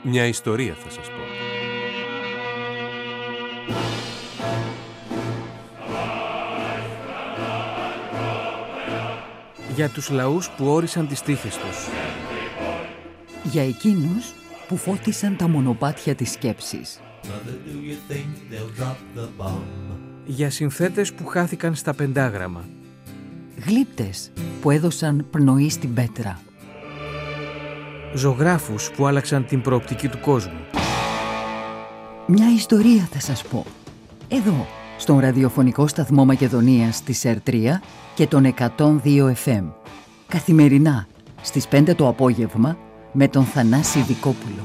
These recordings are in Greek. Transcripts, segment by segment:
Μια ιστορία θα σας πω. Για τους λαούς που όρισαν τις τύχες τους. Για εκείνους που φώτισαν τα μονοπάτια της σκέψης. Για συνθέτες που χάθηκαν στα πεντάγραμμα. Γλύπτες που έδωσαν πνοή στην πέτρα. Ζωγράφους που άλλαξαν την προοπτική του κόσμου. Μια ιστορία θα σας πω. Εδώ, στον ραδιοφωνικό σταθμό Μακεδονίας της ΕΡΤΡΙΑ και τον 102 FM. Καθημερινά, στις 5 το απόγευμα, με τον Θανάση Δικόπουλο.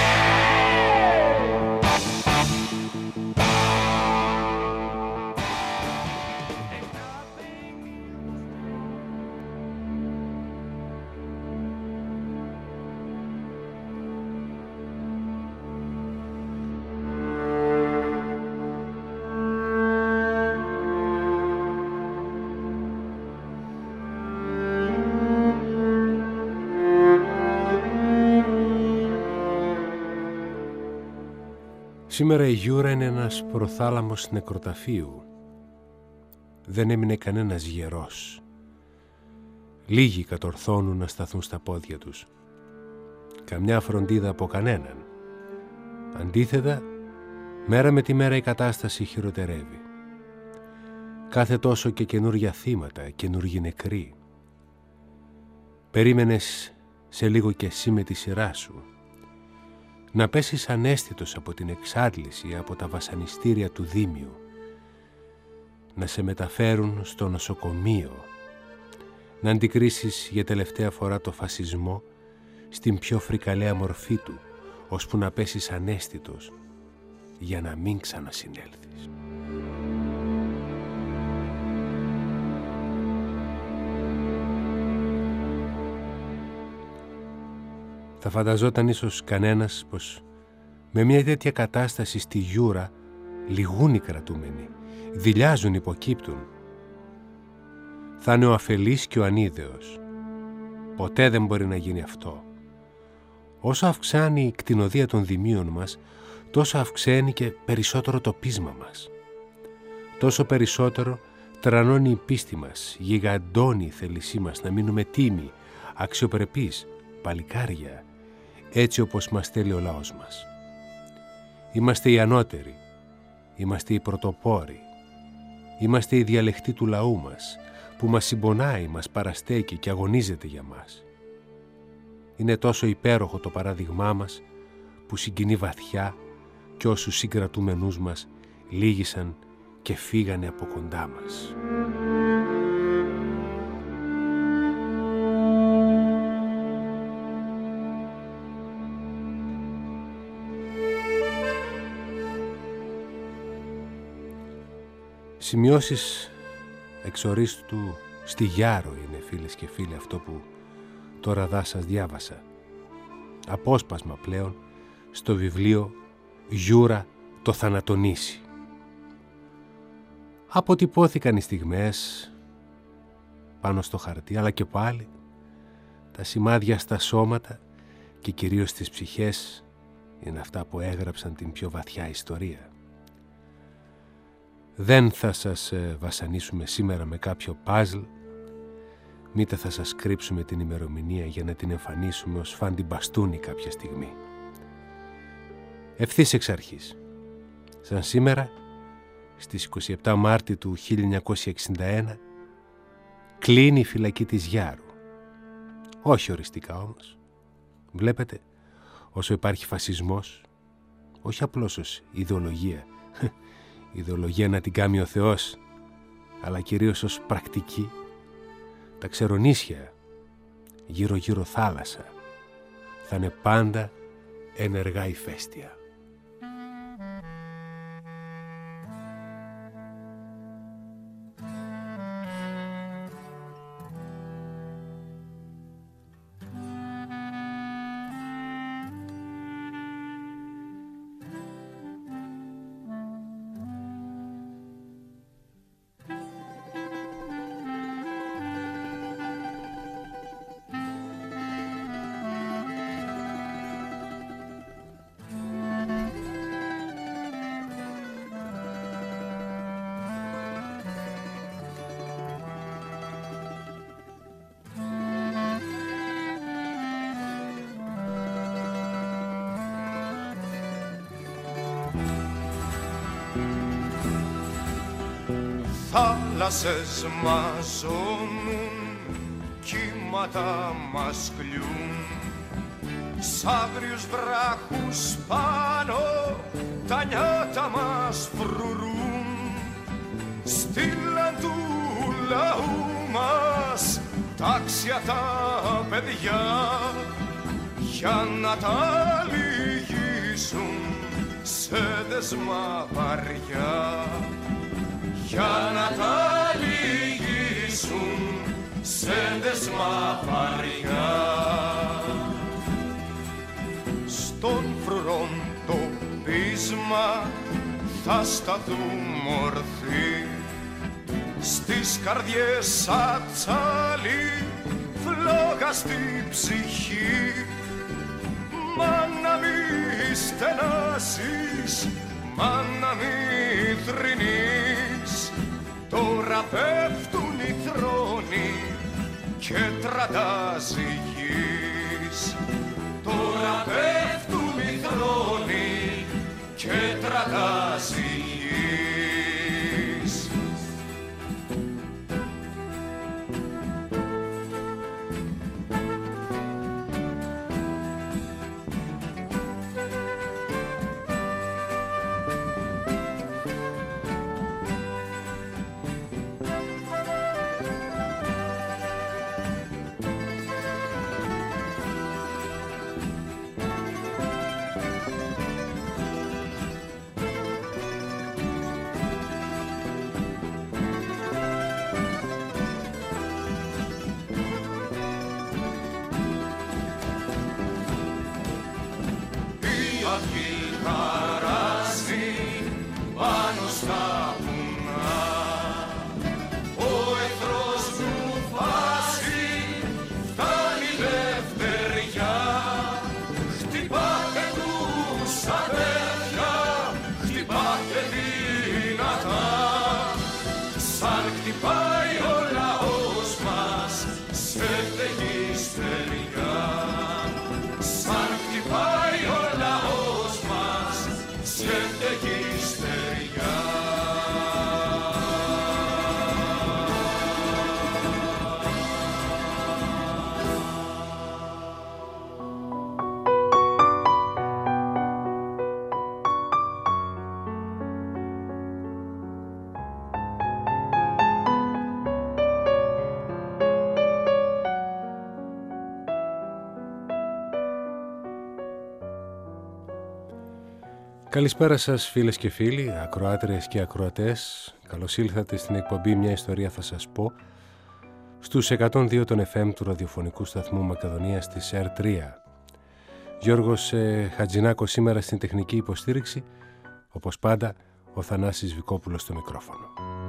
Σήμερα η Γιούρα είναι ένας προθάλαμος νεκροταφείου. Δεν έμεινε κανένας γερός. Λίγοι κατορθώνουν να σταθούν στα πόδια τους. Καμιά φροντίδα από κανέναν. Αντίθετα, μέρα με τη μέρα η κατάσταση χειροτερεύει. Κάθε τόσο και καινούργια θύματα, καινούργιοι νεκροί. Περίμενες σε λίγο και εσύ με τη σειρά σου να πέσεις αναίσθητος από την εξάντληση, από τα βασανιστήρια του Δήμιου, να σε μεταφέρουν στο νοσοκομείο, να αντικρίσεις για τελευταία φορά το φασισμό στην πιο φρικαλαία μορφή του, ώσπου να πέσεις αναίσθητος για να μην ξανασυνέλθεις. Θα φανταζόταν ίσως κανένας πως με μια τέτοια κατάσταση στη Γιούρα λυγούν οι κρατούμενοι, δειλιάζουν, υποκύπτουν. Θα είναι ο αφελής και ο ανίδεος. Ποτέ δεν μπορεί να γίνει αυτό. Όσο αυξάνει η κτηνοδεία των δημίων μας, τόσο αυξάνει και περισσότερο το πείσμα μας. Τόσο περισσότερο τρανώνει η πίστη μας, γιγαντώνει η θέλησή μας να μείνουμε τίμοι, αξιοπρεπείς, παλικάρια, έτσι όπως μας θέλει ο λαός μας. Είμαστε οι ανώτεροι, είμαστε οι πρωτοπόροι, είμαστε οι διαλεκτοί του λαού μας, που μας συμπονάει, μας παραστέκει και αγωνίζεται για μας. Είναι τόσο υπέροχο το παράδειγμά μας, που συγκινεί βαθιά κι όσους συγκρατούμενούς μας λύγησαν και φύγανε από κοντά μας. Σημειώσεις εξορίστου στη Γιάρο είναι, φίλες και φίλοι, αυτό που τώρα δά σας διάβασα. Απόσπασμα πλέον στο βιβλίο «Γιούρα το θανατονίσι». Αποτυπώθηκαν οι στιγμές πάνω στο χαρτί, αλλά και πάλι τα σημάδια στα σώματα και κυρίως στις ψυχές είναι αυτά που έγραψαν την πιο βαθιά ιστορία. Δεν θα σας βασανίσουμε σήμερα με κάποιο παζλ, μήτε θα σας κρύψουμε την ημερομηνία για να την εμφανίσουμε ως φάντι μπαστούνι κάποια στιγμή. Ευθύς εξ αρχής, σαν σήμερα, στις 27 Μάρτη του 1961, κλείνει η φυλακή της Γιάρου. Όχι οριστικά όμως. Βλέπετε, όσο υπάρχει φασισμός, όχι απλώς ως ιδεολογία, ιδεολογία να την κάνει ο Θεός, αλλά κυρίως ως πρακτική, τα ξερονίσια γύρω-γύρω θάλασσα θα είναι πάντα ενεργά ηφαίστεια. θάλασσες μας ζώνουν, κύματα μας κλιούν, σ' άγριους βράχους πάνω τα νιάτα μας φρουρούν, στείλαν του λαού μας τάξια τα παιδιά για να τα λυγίσουν σε δεσμά βαριά, για να τα λυγίσουν σε δεσμά βαριά. Στον φρουρόν το πείσμα θα σταθούμε ορθοί, στις καρδιές ατσάλι φλόγα στη ψυχή. Μα να μη στενάσεις, μα να μη θρηνείς, τώρα πέφτουν οι θρόνοι και τραντάζει η γης. Τώρα πέφτουν οι θρόνοι και τραντάζει η γης. Καλησπέρα σας φίλες και φίλοι, ακροάτριες και ακροατές. Καλώς ήλθατε στην εκπομπή «Μια ιστορία θα σας πω» στους 102 των FM του ραδιοφωνικού σταθμού Μακεδονίας της ΕΡ3. Γιώργος Χατζηνάκος σήμερα στην τεχνική υποστήριξη, όπως πάντα ο Θανάσης Βικόπουλος στο μικρόφωνο.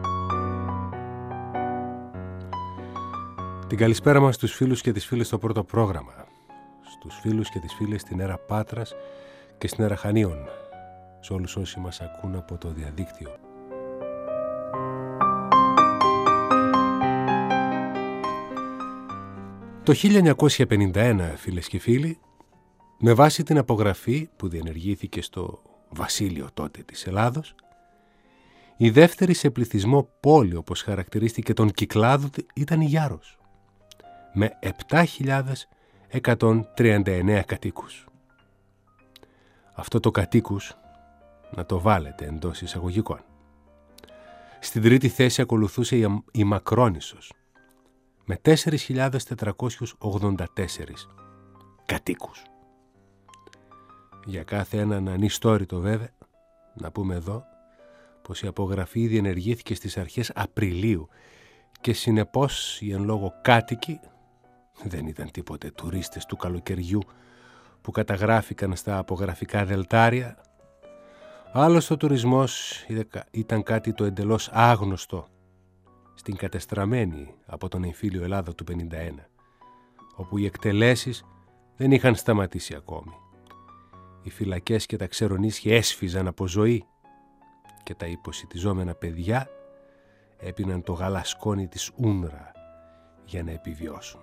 Την καλησπέρα μας στους φίλους και τις φίλες στο πρώτο πρόγραμμα, στους φίλους και τις φίλες στην ΕΡΑ Πάτρας και στην ΕΡΑ Χανίων, σε όλους όσοι μας ακούν από το διαδίκτυο. Το 1951, φίλες και φίλοι, με βάση την απογραφή που διενεργήθηκε στο βασίλειο τότε της Ελλάδος, η δεύτερη σε πληθυσμό πόλη, όπως χαρακτηρίστηκε των Κυκλάδων, ήταν η Γιάρος, με 7.139 κατοίκους. Αυτό το κατοίκους να το βάλετε εντός εισαγωγικών. Στην τρίτη θέση ακολουθούσε η Μακρόνισσος με 4.484 κατοίκους. Για κάθε έναν ανιστόρητο βέβαια, να πούμε εδώ πως η απογραφή διενεργήθηκε στις αρχές Απριλίου και συνεπώς οι εν λόγω κάτοικοι δεν ήταν τίποτε τουρίστες του καλοκαιριού που καταγράφηκαν στα απογραφικά δελτάρια. Άλλος ο τουρισμός ήταν κάτι το εντελώς άγνωστο στην κατεστραμμένη από τον εμφύλιο Ελλάδα του 51, όπου οι εκτελέσεις δεν είχαν σταματήσει ακόμη. Οι φυλακές και τα ξερονίσια έσφιζαν από ζωή και τα υποσιτιζόμενα παιδιά έπιναν το γαλασκόνι της Ούνρα για να επιβιώσουν.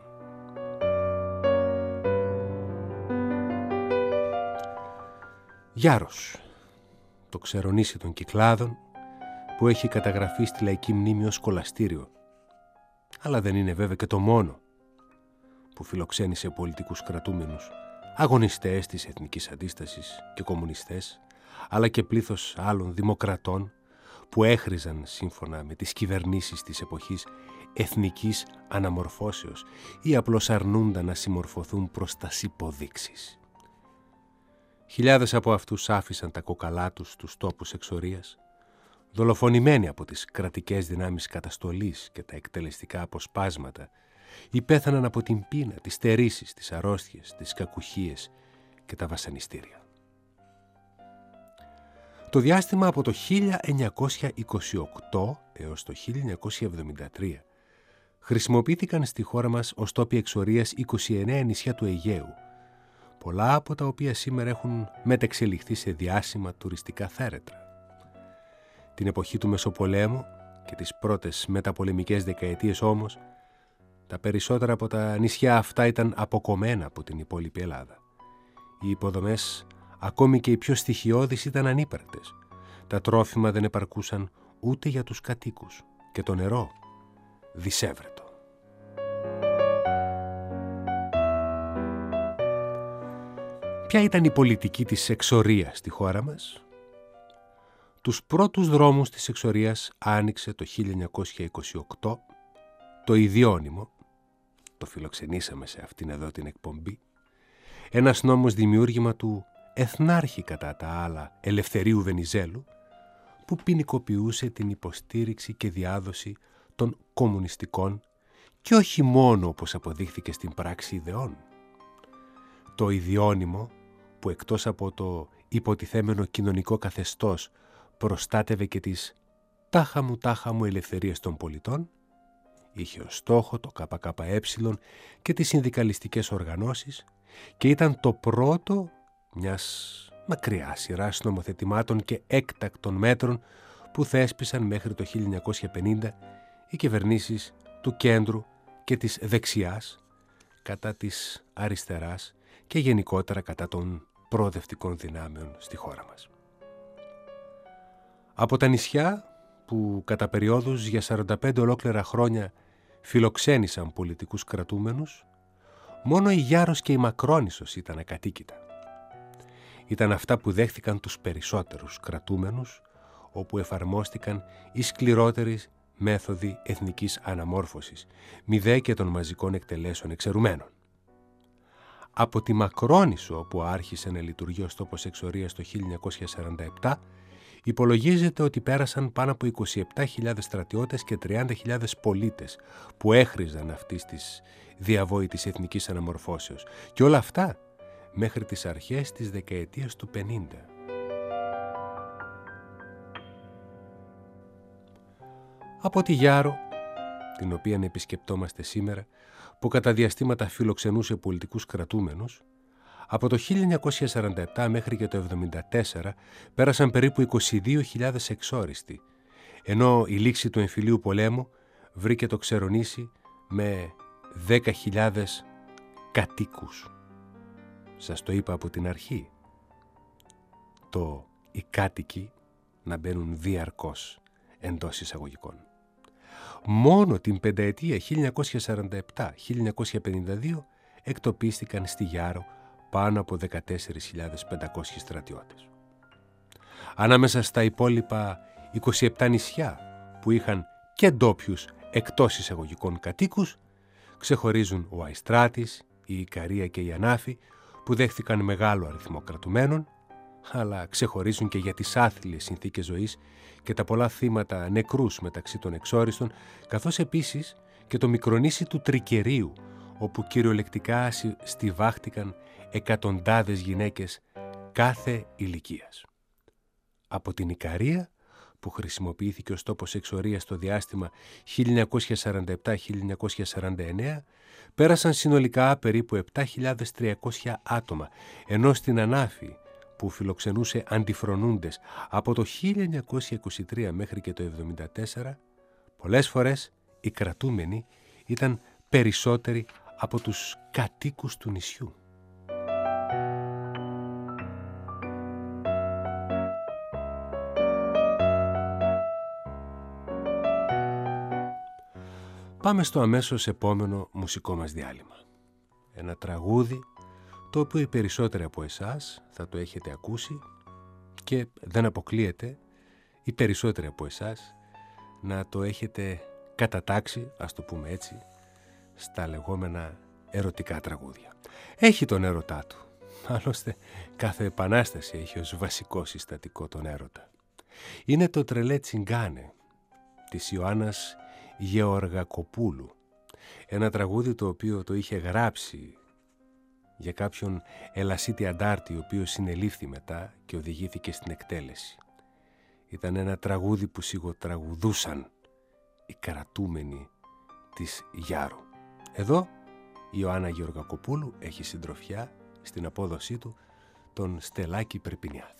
Γιάρος, το ξερονήσι των Κυκλάδων, που έχει καταγραφεί στη Λαϊκή Μνήμη ως κολαστήριο. Αλλά δεν είναι βέβαια και το μόνο που φιλοξένησε πολιτικούς κρατούμενους, αγωνιστές της εθνικής αντίστασης και κομμουνιστές, αλλά και πλήθος άλλων δημοκρατών που έχριζαν σύμφωνα με τις κυβερνήσεις της εποχής εθνικής αναμορφώσεως ή απλώς αρνούνταν να συμμορφωθούν προς τας υποδείξεις. Χιλιάδες από αυτούς άφησαν τα κόκαλά τους στους τόπους εξορίας, δολοφονημένοι από τις κρατικές δυνάμεις καταστολής και τα εκτελεστικά αποσπάσματα, ή πέθαναν από την πείνα, τις στερήσεις, τις αρρώστιες, τις κακουχίες και τα βασανιστήρια. Το διάστημα από το 1928 έως το 1973 χρησιμοποιήθηκαν στη χώρα μας ως τόποι εξορίας 29 νησιά του Αιγαίου, πολλά από τα οποία σήμερα έχουν μετεξελιχθεί σε διάσημα τουριστικά θέρετρα. Την εποχή του Μεσοπολέμου και τις πρώτες μεταπολεμικές δεκαετίες όμως, τα περισσότερα από τα νησιά αυτά ήταν αποκομμένα από την υπόλοιπη Ελλάδα. Οι υποδομές, ακόμη και οι πιο στοιχειώδεις, ήταν ανύπαρκτες. Τα τρόφιμα δεν επαρκούσαν ούτε για τους κατοίκους και το νερό δισεύρετο. Ποια ήταν η πολιτική της εξορίας στη χώρα μας? Τους πρώτους δρόμους της εξορίας άνοιξε το 1928 το ιδιώνυμο, το φιλοξενήσαμε σε αυτήν εδώ την εκπομπή, ένας νόμος δημιούργημα του εθνάρχη κατά τα άλλα Ελευθερίου Βενιζέλου, που ποινικοποιούσε την υποστήριξη και διάδοση των κομμουνιστικών και όχι μόνο, όπως αποδείχθηκε στην πράξη, ιδεών. Το ιδιώνυμο, που εκτός από το υποτιθέμενο κοινωνικό καθεστώς προστάτευε και τις τάχα μου ελευθερίες των πολιτών, είχε ως στόχο το ΚΚΕ και τις συνδικαλιστικές οργανώσεις και ήταν το πρώτο μιας μακριά σειράς νομοθετημάτων και έκτακτων μέτρων που θέσπισαν μέχρι το 1950 οι κυβερνήσεις του κέντρου και της δεξιάς κατά της αριστεράς και γενικότερα κατά των προοδευτικών δυνάμεων στη χώρα μας. Από τα νησιά που κατά περιόδους για 45 ολόκληρα χρόνια φιλοξένησαν πολιτικούς κρατούμενους, μόνο η Γιάρος και η Μακρόνισσος ήταν ακατοίκητα. Ήταν αυτά που δέχθηκαν τους περισσότερους κρατούμενους, όπου εφαρμόστηκαν οι σκληρότεροι μέθοδοι εθνικής αναμόρφωσης, μη δε και των μαζικών εκτελέσεων εξαιρουμένων. Από τη Μακρόνισσο, όπου άρχισε να λειτουργεί ως τόπος εξορίας το 1947, υπολογίζεται ότι πέρασαν πάνω από 27.000 στρατιώτες και 30.000 πολίτες που έχριζαν αυτής της διαβόητης εθνικής αναμορφώσεως. Και όλα αυτά μέχρι τις αρχές της δεκαετίας του 50. Από τη Γιάρο, την οποία επισκεπτόμαστε σήμερα, που κατά διαστήματα φιλοξενούσε πολιτικούς κρατούμενους, από το 1947 μέχρι και το 1974 πέρασαν περίπου 22.000 εξόριστοι, ενώ η λήξη του εμφυλίου πολέμου βρήκε το Ξερονήσι με 10.000 κατοίκους. Σας το είπα από την αρχή. Οι κάτοικοι να μπαίνουν διαρκώς εντός εισαγωγικών. Μόνο την πενταετία 1947-1952 εκτοπίστηκαν στη Γιάρο πάνω από 14.500 στρατιώτες. Ανάμεσα στα υπόλοιπα 27 νησιά που είχαν και ντόπιους εκτός εισαγωγικών κατοίκους, ξεχωρίζουν ο Αϊστράτης, η Ικαρία και η Ανάφη, που δέχθηκαν μεγάλο αριθμό κρατουμένων, αλλά ξεχωρίζουν και για τις άθλιες συνθήκες ζωής και τα πολλά θύματα νεκρούς μεταξύ των εξόριστων, καθώς επίσης και το μικρονήσι του Τρικερίου, όπου κυριολεκτικά στιβάχτηκαν εκατοντάδες γυναίκες κάθε ηλικίας. Από την Ικαρία, που χρησιμοποιήθηκε ως τόπος εξορίας στο διάστημα 1947-1949, πέρασαν συνολικά περίπου 7.300 άτομα, ενώ στην Ανάφη, που φιλοξενούσε αντιφρονούντες από το 1923 μέχρι και το 1974, πολλές φορές οι κρατούμενοι ήταν περισσότεροι από τους κατοίκους του νησιού. Πάμε στο αμέσως επόμενο μουσικό μας διάλειμμα. Ένα τραγούδι το οποίο οι περισσότεροι από εσάς θα το έχετε ακούσει και δεν αποκλείεται οι περισσότεροι από εσάς να το έχετε κατατάξει, ας το πούμε έτσι, στα λεγόμενα ερωτικά τραγούδια. Έχει τον έρωτά του. Άλλωστε κάθε επανάσταση έχει ως βασικό συστατικό τον έρωτα. Είναι το «Τρελέ Τσιγκάνε» της Ιωάννας Γεωργακοπούλου. Ένα τραγούδι το οποίο το είχε γράψει για κάποιον Ελασίτη Αντάρτη, ο οποίος συνελήφθη μετά και οδηγήθηκε στην εκτέλεση. Ήταν ένα τραγούδι που σιγοτραγουδούσαν οι κρατούμενοι της Γιάρου. Εδώ η Ιωάννα Γεωργακοπούλου έχει συντροφιά στην απόδοσή του τον Στελάκη Περπινιάδη.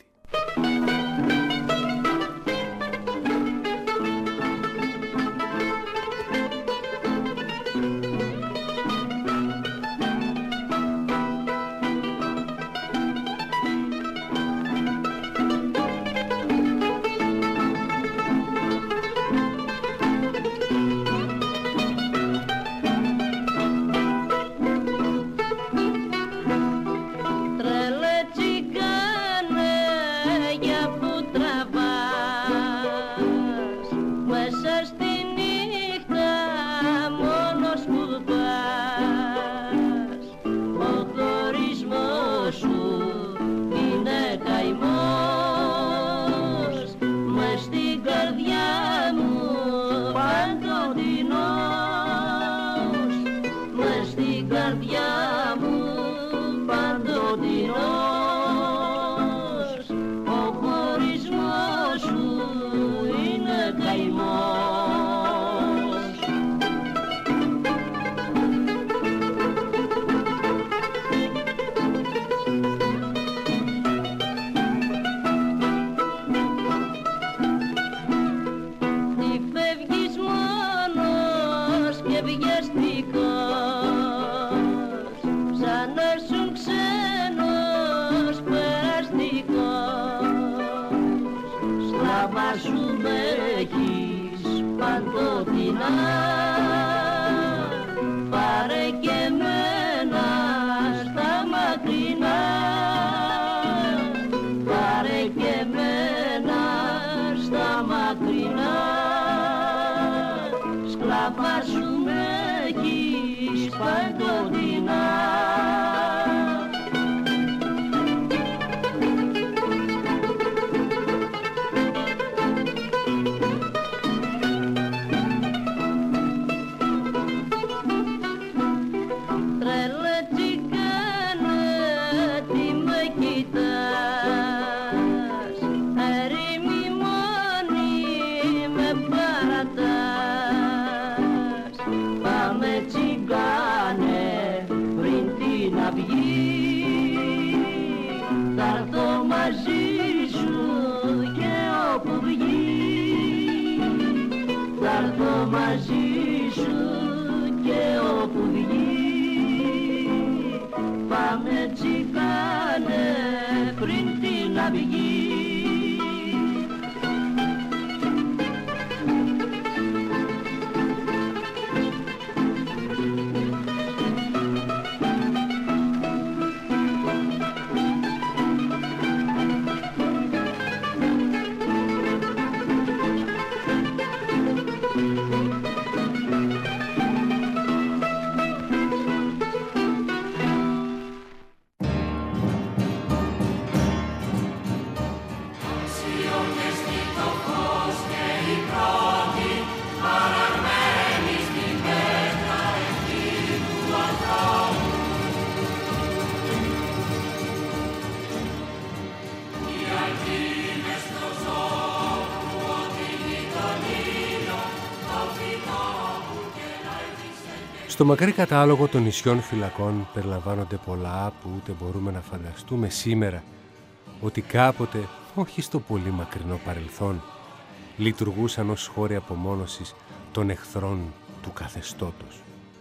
Στο μακρύ κατάλογο των νησιών φυλακών περιλαμβάνονται πολλά που ούτε μπορούμε να φανταστούμε σήμερα ότι κάποτε, όχι στο πολύ μακρινό παρελθόν, λειτουργούσαν ως χώροι απομόνωσης των εχθρών του καθεστώτος.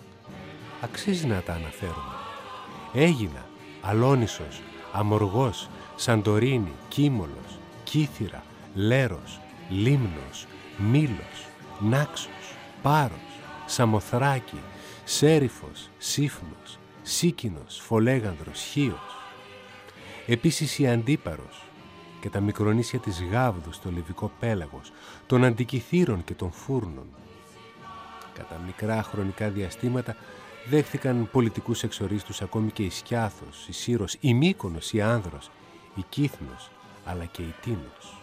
Αξίζει να τα αναφέρουμε. Αίγινα, Αλόνισσος, Αμοργός, Σαντορίνη, Κίμολος, Κύθυρα, Λέρος, Λίμνος, Μήλος, Νάξος, Πάρος, Σαμοθράκη, Σέριφος, Σύφνος, Σίκινος, Φολέγανδρος, Χίος. Επίσης η Αντίπαρος και τα μικρονήσια της Γάβδου στο Λιβικό πέλαγος, των Αντικυθύρων και των Φούρνων. Κατά μικρά χρονικά διαστήματα δέχθηκαν πολιτικούς εξορίστους ακόμη και η Σκιάθος, η Σύρος, η Μύκονος, η Άνδρος, η Κύθνος, αλλά και η Τίνος.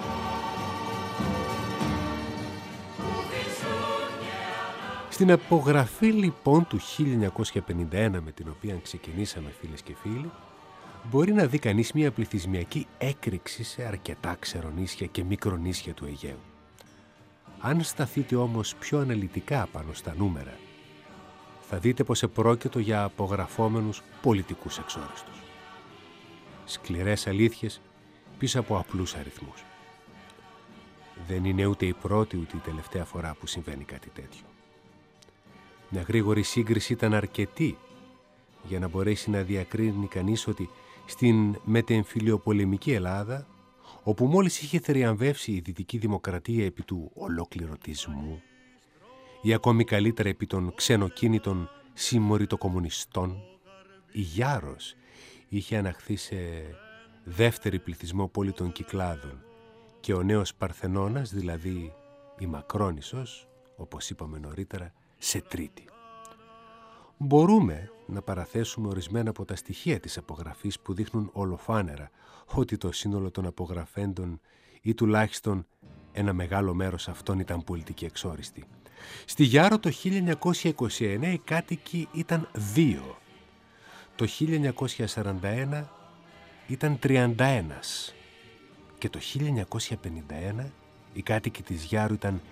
Στην απογραφή λοιπόν του 1951 με την οποία ξεκινήσαμε, φίλες και φίλοι, μπορεί να δει κανείς μια πληθυσμιακή έκρηξη σε αρκετά ξερονήσια και μικρονήσια του Αιγαίου. Αν σταθείτε όμως πιο αναλυτικά πάνω στα νούμερα, θα δείτε πως επρόκειτο για απογραφόμενους πολιτικούς εξόριστους. Σκληρές αλήθειες πίσω από απλούς αριθμούς. Δεν είναι ούτε η πρώτη ούτε η τελευταία φορά που συμβαίνει κάτι τέτοιο. Μια γρήγορη σύγκριση ήταν αρκετή για να μπορέσει να διακρίνει κανείς ότι στην μετεμφυλιοπολεμική Ελλάδα, όπου μόλις είχε θριαμβεύσει η Δυτική Δημοκρατία επί του ολοκληρωτισμού ή ακόμη καλύτερα επί των ξενοκίνητων συμμοριτοκομμουνιστών, η Γιάρος είχε αναχθεί σε δεύτερη πληθυσμό πόλη των Κυκλάδων και ο νέος Παρθενώνας, δηλαδή η Μακρόνισσος, όπως είπαμε νωρίτερα, σε τρίτη. Μπορούμε να παραθέσουμε ορισμένα από τα στοιχεία της απογραφής που δείχνουν ολοφάνερα ότι το σύνολο των απογραφέντων ή τουλάχιστον ένα μεγάλο μέρος αυτών ήταν πολιτικοί εξόριστοι. Στη Γιάρο το 1929 οι κάτοικοι ήταν 2. Το 1941 ήταν 31 και το 1951 οι κάτοικοι της Γιάρου ήταν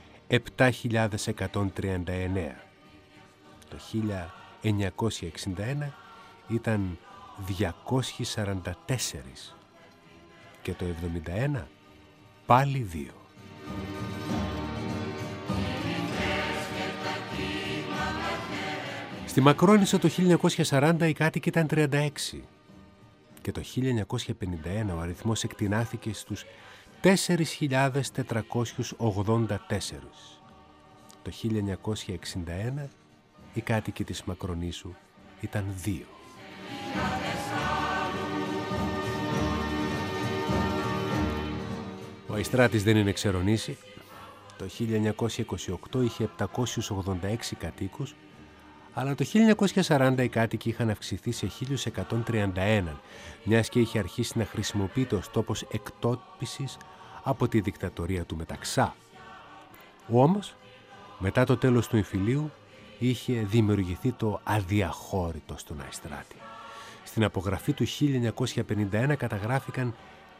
7.139. Το 1961 ήταν 244 και το 1971 πάλι 2. Στη Μακρόνισσο το 1940 οι κάτοικοι ήταν 36 και το 1951 ο αριθμός εκτινάθηκε στους 4.484. Το 1961 οι κάτοικοι της Μακρονήσου ήταν 2. Ο Αϊστράτης δεν είναι ξερονήσι. Το 1928 είχε 786 κατοίκους, αλλά το 1940 οι κάτοικοι είχαν αυξηθεί σε 1.131, μιας και είχε αρχίσει να χρησιμοποιείται ως τόπος εκτόπισης από τη δικτατορία του Μεταξά. Όμως, μετά το τέλος του εμφυλίου, είχε δημιουργηθεί το αδιαχώρητο στον Αϊστράτη. Στην απογραφή του 1951 καταγράφηκαν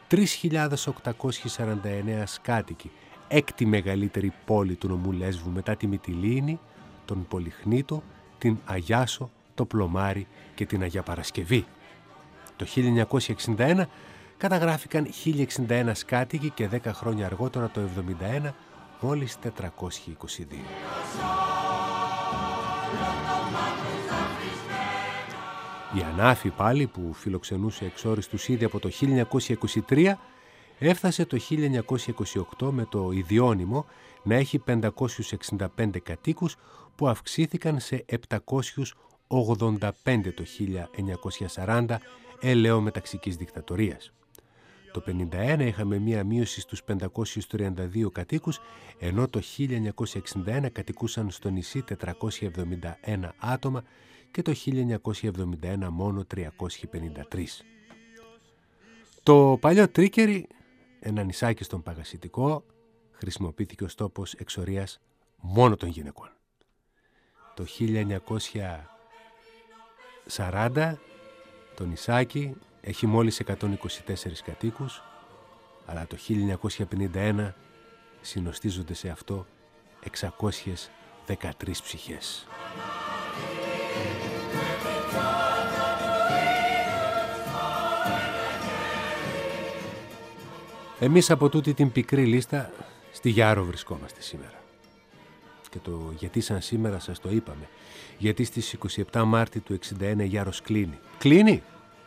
3.849 κάτοικοι, έκτη μεγαλύτερη πόλη του νομού Λέσβου μετά τη Μυτιλήνη, τον Πολυχνήτο, την Αγιάσο, το Πλωμάρι και την Αγία Παρασκευή. Το 1961 καταγράφηκαν 1.061 κάτοικοι και 10 χρόνια αργότερα, το 1971, μόλις 422. Η Ανάφη πάλι, που φιλοξενούσε εξόριστους ήδη από το 1923, έφτασε το 1928 με το ιδιώνυμο να έχει 565 κατοίκους που αυξήθηκαν σε 785 το 1940, ελαιό μεταξικής δικτατορίας. Το 1951 είχαμε μία μείωση στους 532 κατοίκους, ενώ το 1961 κατοικούσαν στο νησί 471 άτομα και το 1971 μόνο 353. Το παλιό Τρίκερι, ένα νησάκι στον Παγασιτικό, χρησιμοποιήθηκε ως τόπος εξορίας μόνο των γυναικών. Το 1940 το νησάκι έχει μόλις 124 κατοίκους, αλλά το 1951 συνοστίζονται σε αυτό 613 ψυχές. Εμείς από τούτη την πικρή λίστα στη Γιάρο βρισκόμαστε σήμερα. Και το γιατί σαν σήμερα σας το είπαμε. Γιατί στις 27 Μάρτη του 61 η Γιάρος κλείνει. Κλείνει!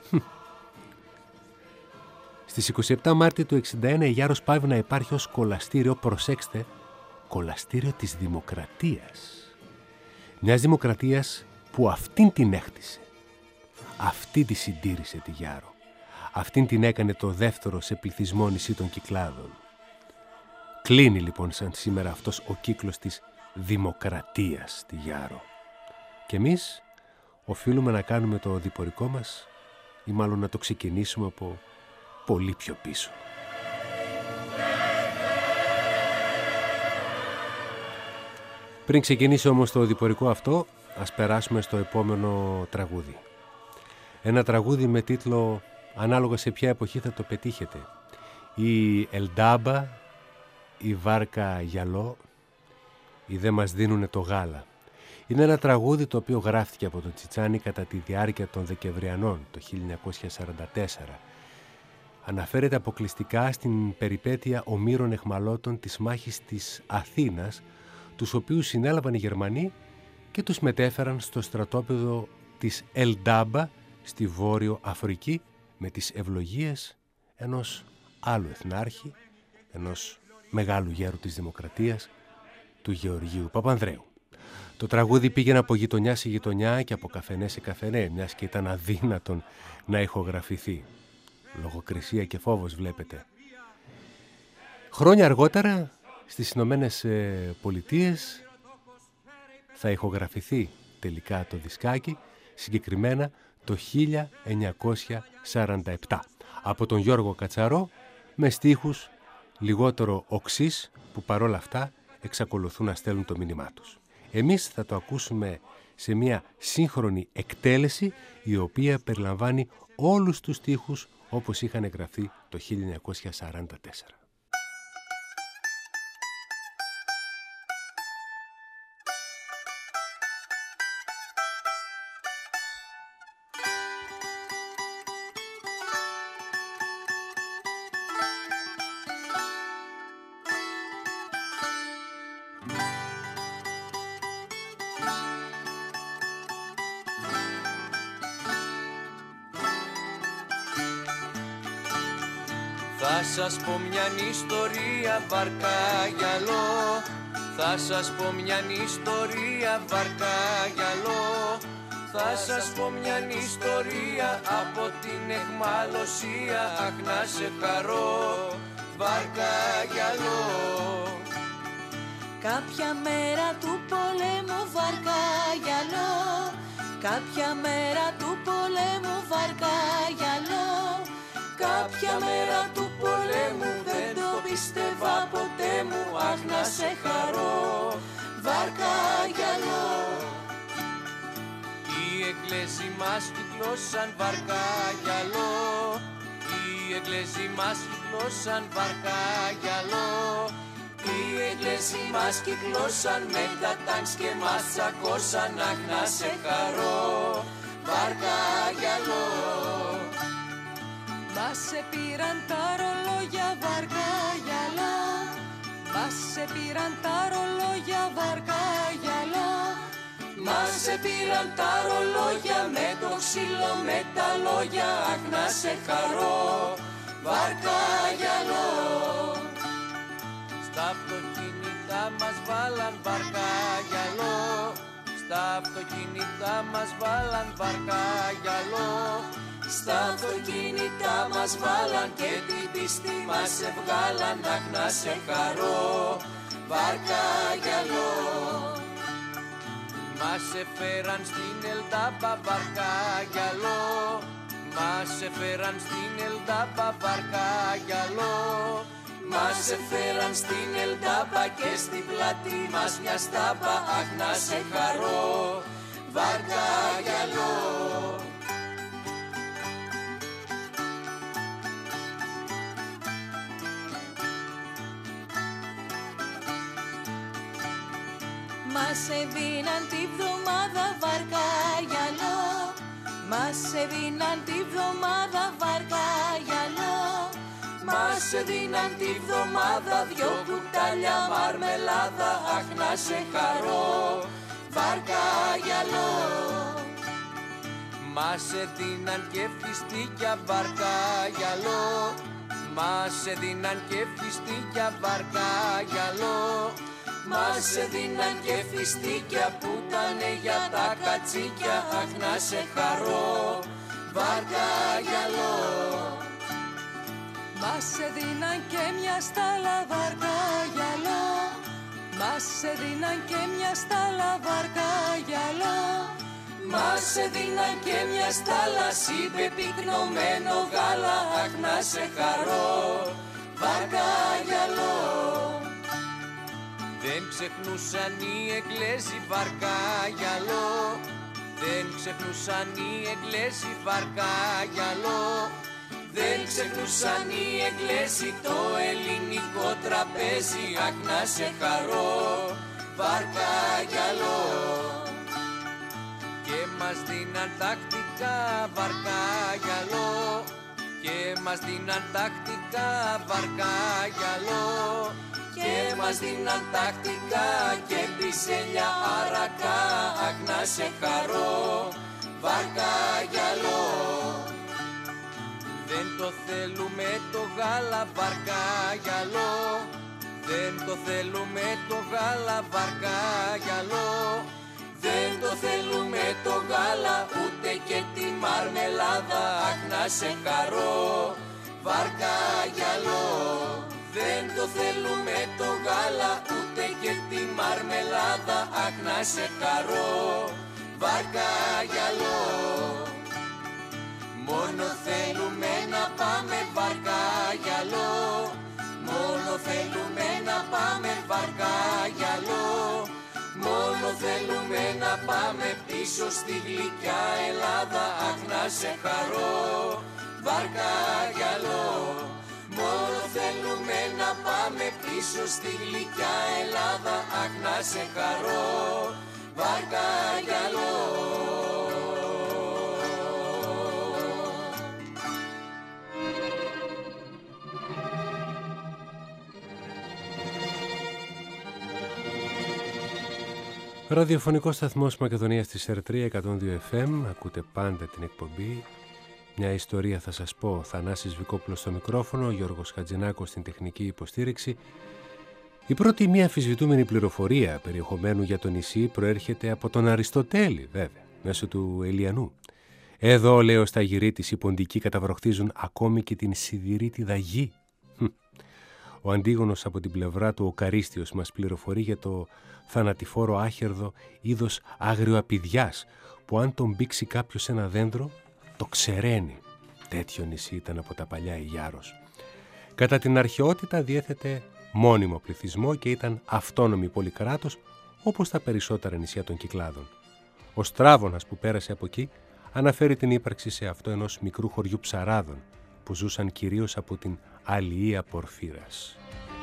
Στις 27 Μάρτη του 61 η Γιάρος πάβει να υπάρχει ως κολαστήριο, προσέξτε, κολαστήριο της Δημοκρατίας. Μιας δημοκρατίας που αυτήν την έχτισε. Αυτή τη συντήρησε τη Γιάρο. Αυτήν την έκανε το δεύτερο σε πληθυσμό νησί των Κυκλάδων. Κλείνει λοιπόν σαν σήμερα αυτός ο κύκλος της δημοκρατίας στη Γιάρο. Και εμείς οφείλουμε να κάνουμε το διπορικό μας ή μάλλον να το ξεκινήσουμε από πολύ πιο πίσω. Πριν ξεκινήσει όμως το διπορικό αυτό, ας περάσουμε στο επόμενο τραγούδι. Ένα τραγούδι με τίτλο, ανάλογα σε ποια εποχή θα το πετύχετε, η Ελντάμπα, η Βάρκα Γιαλό, οι Δε μας δίνουνε το γάλα. Είναι ένα τραγούδι το οποίο γράφτηκε από τον Τσιτσάνη κατά τη διάρκεια των Δεκεμβριανών το 1944. Αναφέρεται αποκλειστικά στην περιπέτεια ομήρων εχμαλώτων της μάχης της Αθήνας, τους οποίους συνέλαβαν οι Γερμανοί και τους μετέφεραν στο στρατόπεδο της Ελντάμπα στη Βόρειο Αφρική με τις ευλογίες ενός άλλου εθνάρχη, ενός μεγάλου γέρου της Δημοκρατίας, του Γεωργίου Παπανδρέου. Το τραγούδι πήγαινε από γειτονιά σε γειτονιά και από καφενέ σε καφενέ, μιας και ήταν αδύνατον να ηχογραφηθεί. Λογοκρισία και φόβος βλέπετε. Χρόνια αργότερα στις Ηνωμένες Πολιτείες θα ηχογραφηθεί τελικά το δισκάκι, συγκεκριμένα το 1947 από τον Γιώργο Κατσαρό, με στίχους λιγότερο οξύς που παρόλα αυτά εξακολουθούν να στέλνουν το μήνυμά τους. Εμείς θα το ακούσουμε σε μια σύγχρονη εκτέλεση η οποία περιλαμβάνει όλους τους στίχους όπως είχαν γραφτεί το 1944. Θα σας πω μιαν ιστορία βαρκάγιαλο, θα σας πω μιαν ιστορία βαρκάγιαλο, θα σας πω μιαν ιστορία από την εχμαλωσία, αχ να σε χαρώ βαρκάγιαλο. Κάποια μέρα του πολέμου βαρκάγιαλο, κάποια μέρα του πολέμου βαρκάγιαλο, κάποια μέρα του πολέμου δεν το πίστευα ποτέ μου, αχ να σε χαρώ βαρκάγιαλο. Οι εγγλέζοι μας κυκλώσαν βαρκάγιαλο, οι εγγλέζοι μας κυκλώσαν βαρκάγιαλο, οι εγγλέζοι μας κυκλώσαν με τα τάγκς και μας τσακώσαν, αχ να σε χαρώ βαρκάγιαλο. Μας σε πήραν τα ρολόγια βαρκάγιαλο, μας σε πήραν τα ρολόγια βαρκάγιαλο, μας σε πήραν τα ρολόγια με το ξύλο, με τα λόγια, αχ να σε χαρώ βαρκάγιαλο. Στα αυτοκίνητα μας βάλαν βαρκάγιαλο, στα αυτοκίνητα μας βάλαν βαρκάγιαλο, στα αυτοκίνητα μας βάλαν και την πίστη μας ευγάλαν, αχ να σε χαρώ βαρκάγιαλο. Μας έφεραν στην Ελντάμπα βαρκάγιαλο, μας έφεραν στην Ελντάμπα βαρκάγιαλο, μας έφεραν στην Ελντάμπα και στην πλάτη μας μια στάμπα, αχ να σε χαρώ βαρκάγιαλο. Μας έδιναν τη βδομάδα βαρκάγιαλο, μας έδιναν τη βδομάδα βαρκάγιαλο, μας έδιναν τη βδομάδα δυο κουτάλια μαρμελάδα, αχ να σε χαρώ βαρκάγιαλο. Μας έδιναν και φιστίκια βαρκάγιαλο, μας έδιναν και φιστίκια βαρκάγιαλο, μας έδιναν και φιστίκια που ήτανε για τα κατσίκια. Αχ, να σε χαρώ, βάρκα γυαλό. Μας έδιναν και μια στάλα βάρκα γυαλό. Μας έδιναν και μια στάλα βάρκα γυαλό. Μας έδιναν και μια στάλα σίπε πυκνωμένο γάλα. Αχ, να σε χαρώ, βάρκα γυαλό. Δεν ξεχνούσαν οι Εγγλέζοι βάρκα γυαλό. Δεν ξεχνούσαν οι Εγγλέζοι βάρκα γυαλό. Δεν ξεχνούσαν οι Εγγλέζοι το ελληνικό τραπέζι. Αχ, να σε χαρώ, βάρκα γυαλό. Και μας δίναν τακτικά βάρκα γυαλό. Και μας δίναν τακτικά βάρκα γυαλό. Και μας δίναν τακτικά και πισέλια αρακά. Αχ, να σε χαρώ, βάρκα γυαλό. Δεν το θέλουμε το γάλα βάρκα γυαλό. Δεν το θέλουμε το γάλα βάρκα γυαλό. Δεν το θέλουμε το γάλα ούτε και τη μαρμελάδα. Αχ, να σε χαρώ, βάρκα γυαλό. Δεν το θέλουμε το γάλα ούτε και τη μαρμελάδα. Αχ, να σε χαρώ, βάρκα γυαλό. Μόνο θέλουμε να πάμε βάρκα γυαλό. Μόνο θέλουμε να πάμε βάρκα γυαλό. Μόνο θέλουμε να πάμε πίσω στη γλυκιά Ελλάδα. Αχ, να σε χαρώ, βάρκα γυαλό. Μόνο θέλουμε να πάμε πίσω στη γλυκιά Ελλάδα. Αχ, να σε χαρώ, βάρκα γυαλό. Ραδιοφωνικός σταθμός Μακεδονίας της ΕΡΤΡΙΑ 102 FM. Ακούτε πάντα την εκπομπή. Μια ιστορία θα σας πω. Θανάσης Βικόπουλος στο μικρόφωνο, Γιώργος Χατζηνάκος στην τεχνική υποστήριξη. Η πρώτη μη αμφισβητούμενη πληροφορία περιεχομένου για το νησί προέρχεται από τον Αριστοτέλη, βέβαια, μέσω του Ελιανού. Εδώ, λέει ο Σταγυρίτης, οι ποντικοί καταβροχτίζουν ακόμη και την σιδηρίτιδα γη. Ο Αντίγονος από την πλευρά του, ο Καρίστιος, μας πληροφορεί για το θανατηφόρο άχερδο είδος αγριοαπηδιάς, που αν τον μπήξει κάποιος ένα δέντρο, το ξεραίνει. Τέτοιο νησί ήταν από τα παλιά η Γιάρος. Κατά την αρχαιότητα διέθετε μόνιμο πληθυσμό και ήταν αυτόνομη πολυκράτος, όπως τα περισσότερα νησιά των Κυκλάδων. Ο Στράβωνας που πέρασε από εκεί αναφέρει την ύπαρξη σε αυτό ενός μικρού χωριού ψαράδων, που ζούσαν κυρίως από την αλληλεία πορφύρας.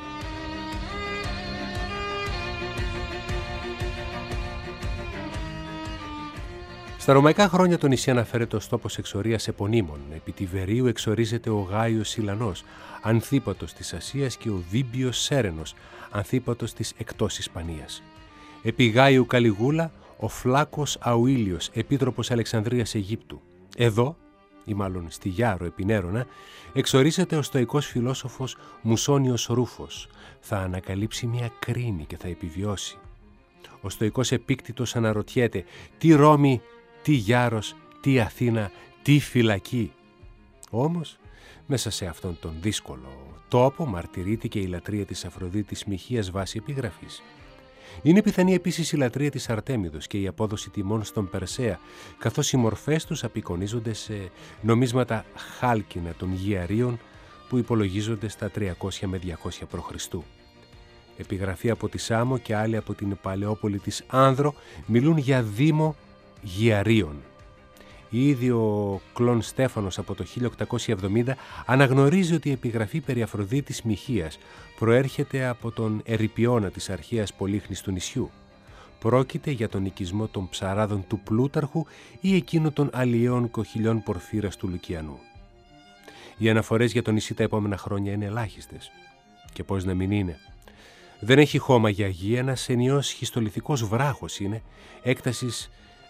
Στα ρωμαϊκά χρόνια το νησί αναφέρεται ως τόπος εξορίας επωνύμων. Επί Τιβερίου εξορίζεται ο Γάιος Σιλανός, ανθίπατος της Ασίας, και ο Βίμπιος Σέρενος, ανθίπατος της εκτός Ισπανίας. Επί Γάιου Καλιγούλα, ο Φλάκος Αουήλιος, επίτροπος Αλεξανδρίας Αιγύπτου. Εδώ, ή μάλλον στη Γιάρο επί Νέρονα, εξορίζεται ο στοικός φιλόσοφος Μουσόνιος Ρούφος. Θα ανακαλύψει μια κρίνη και θα επιβιώσει. Ο στοικός Επίκτητος αναρωτιέται τι Ρώμη, τι Γιάρος, τι Αθήνα, τι φυλακή. Όμως, μέσα σε αυτόν τον δύσκολο τόπο μαρτυρείται και η λατρεία της Αφροδίτης Μυχίας βάσει επιγραφής. Είναι πιθανή επίσης η λατρεία της Αρτέμιδος και η απόδοση τιμών στον Περσέα, καθώς οι μορφές τους απεικονίζονται σε νομίσματα χάλκινα των Γιαρίων που υπολογίζονται στα 300 με 200 π.Χ. Επιγραφή από τη Σάμο και άλλοι από την παλαιόπολη της Άνδρο μιλούν για δήμο Γιαρίων. Ήδη ο Κλον Στέφανος από το 1870 αναγνωρίζει ότι η επιγραφή περί Αφροδίτης Μυχίας προέρχεται από τον Ερυπιώνα της αρχαίας Πολύχνης του νησιού. Πρόκειται για τον οικισμό των ψαράδων του Πλούταρχου ή εκείνο των αλλιέων κοχυλιών Πορφύρας του Λουκιανού. Οι αναφορές για το νησί τα επόμενα χρόνια είναι ελάχιστες. Και πώς να μην είναι. Δεν έχει χώμα για γη, ένας ενιαίος σχιστολιθικός βράχος είναι, έκτασης